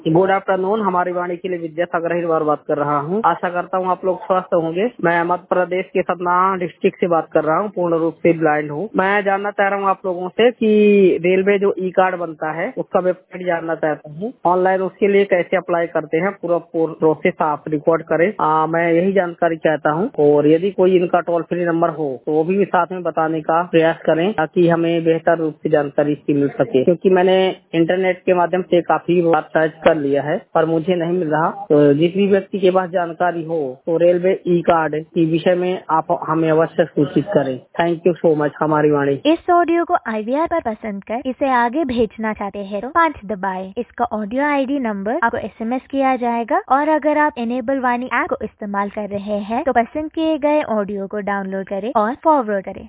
Good afternoon. हमारी वाणी के लिए विद्यासागर हिरवार बात कर रहा हूँ। आशा करता हूँ आप लोग स्वस्थ होंगे। मैं मध्य प्रदेश के सतना डिस्ट्रिक्ट से बात कर रहा हूँ। पूर्ण रूप से ब्लाइंड हूँ। मैं जानना चाह रहा हूँ आप लोगों से कि रेलवे जो ई कार्ड बनता है उसका वेबसाइट जानना चाहता हूँ। ऑनलाइन उसके लिए कैसे अप्लाई करते हैं, पूरा प्रोसेस आप रिकॉर्ड करें। मैं यही जानकारी चाहता हूँ और यदि कोई इनका टोल फ्री नंबर हो तो वो भी साथ में बताने का प्रयास करें ताकि हमें बेहतर रूप से जानकारी इसकी मिल सके, क्योंकि मैंने इंटरनेट के माध्यम से काफी बार सर्च कर लिया है पर मुझे नहीं मिल रहा। तो जिस भी व्यक्ति के पास जानकारी हो तो रेलवे ई कार्ड के विषय में आप हमें अवश्य सूचित करें। Thank you so much. हमारी वाणी। इस ऑडियो को IVR पर पसंद कर इसे आगे भेजना चाहते हैं तो 5 दबाएं। इसका ऑडियो ID नंबर आपको SMS किया जाएगा और अगर आप इनेबल वाणी ऐप को इस्तेमाल कर रहे हैं तो पसंद किए गए ऑडियो को डाउनलोड करें और फॉरवर्ड करें।